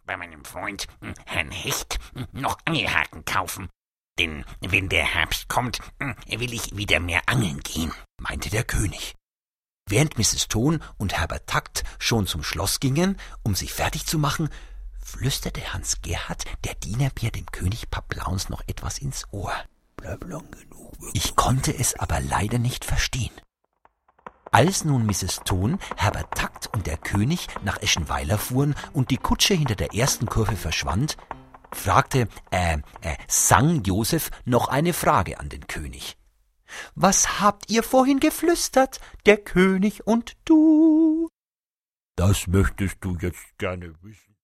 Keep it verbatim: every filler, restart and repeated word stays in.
bei meinem Freund, Herrn Hecht, noch Angelhaken kaufen. Denn wenn der Herbst kommt, will ich wieder mehr angeln gehen, meinte der König. Während Misses Ton und Herbert Takt schon zum Schloss gingen, um sich fertig zu machen, flüsterte Hans Gerhard, der Dienerbär, dem König Pablauns noch etwas ins Ohr. Bleib lang genug. Ich konnte es aber leider nicht verstehen. Als nun Misses Ton, Herbert Takt und der König nach Eschenweiler fuhren und die Kutsche hinter der ersten Kurve verschwand, fragte, äh, äh, Sankt Joseph noch eine Frage an den König. »Was habt ihr vorhin geflüstert, der König und du?« »Das möchtest du jetzt gerne wissen?«